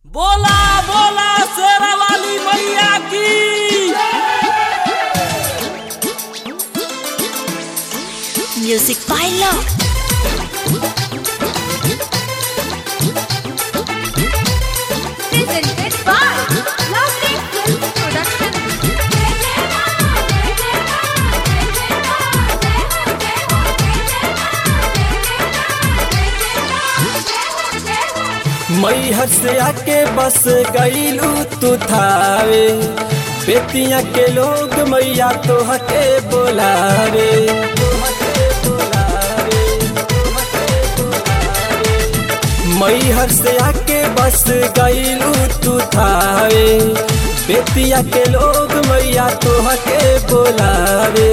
बोला बोला शेरा वाली मैया की। Music by Love. Presented by Lovely Film Production. Maihar से आके बस गईलू तू थावे, बेतिया के लोग मैया तोहके बोलावे। मैहर से आके बस गईलू तू थावे, बेतिया के लोग मैया तोहके बोलावे।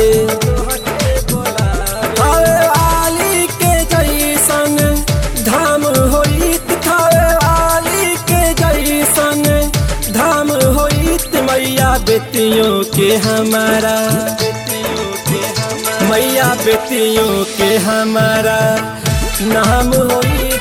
थावे वाली के जैसन धाम होइत, थावे वाली के जैसन धाम होइत, मैया बेटियों के हमारा, मैया बेटियों के हमारा नाम होइत।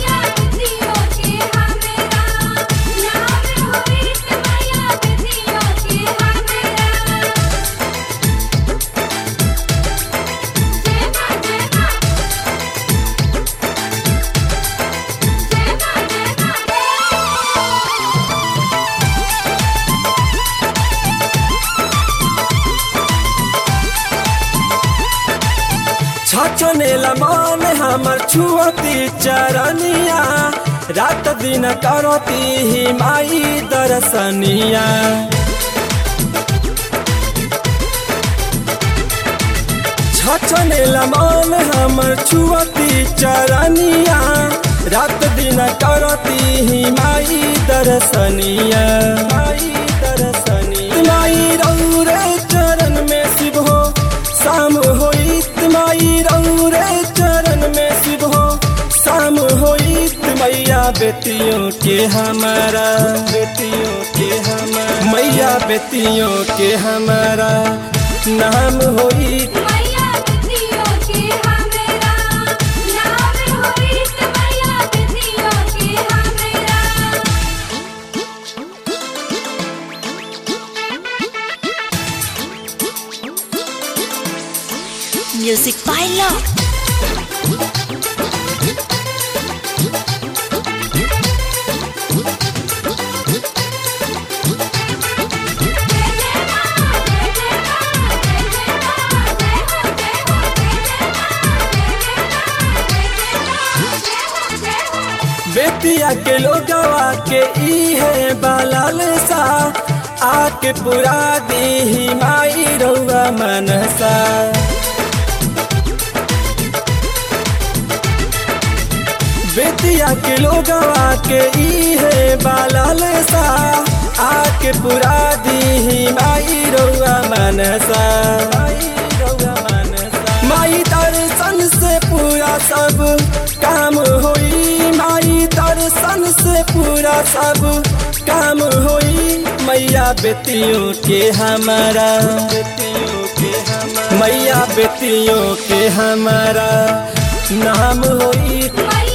छछनेला मन हमर छुअती चरनिया, रात दिन करती ही माई दर्शनिया। छछनेला मन हमर छुअती चरनिया, रात दिन करती ही माई दर्शनिया। माई रौरे चरण में शिव हो शाम होइत, माई रौरे चरण में शिव हो शाम होइत, मैया बेटियों के हमारा, मैया बेटियों के हमारा नाम होइत। Music by Love. बेटिया के लोगवा के ई है बालाल सा, आके पुरा दी माई रउआ मनसा। बेटिया के लोगवा के ई है बालाल सा, आके पुरा दी माई रउआ मनसा। माई दर्शन से पूरा सब काम होई, माई दर्शन से पूरा सब काम होई, मैया बेटियों के हमारा, मैया बेटियों के हमारा नाम होई।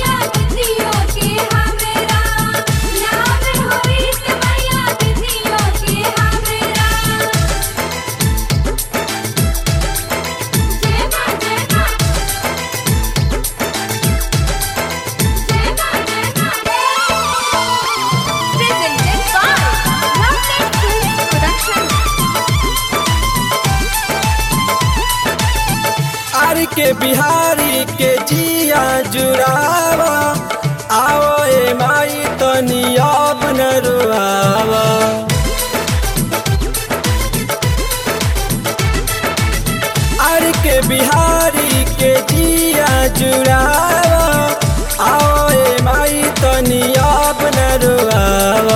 के बिहारी के जिया जुड़ावा, आओ ए माई तनी अब न रुआवा। आर के बिहारी के जिया जुड़ावा, आओ ए माई तनी अब न रुआवा।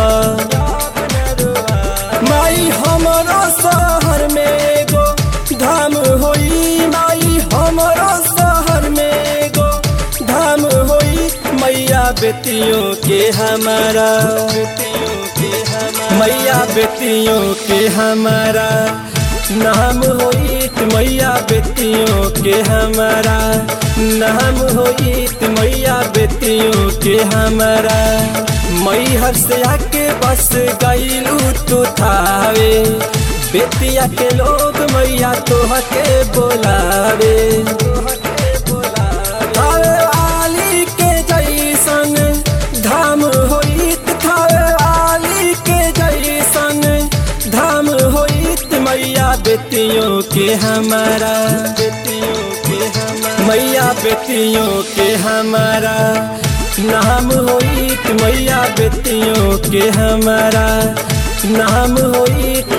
माई हमारा शहर में एगो धाम होई, माई हमारा शहर में एगो धाम होई, मैया बेटियों के हमारा, मैया बेटियों के हमारा नाम होइत मैया बेटियों के हमारा, नाम होइत मैया बेटियों के हमारा। मैहर से आके बस गईलू तू थावे, बेटिया के लोग मैया तोहके बोलावे। थावे वाली के जैसन धाम होइत, थावे वाली के जैसन धाम होइत मैया बेटियों के हमारा, मैया बेटियों के हमारा। नाम होइत मैया बेटियों के हमारा, नाम होइत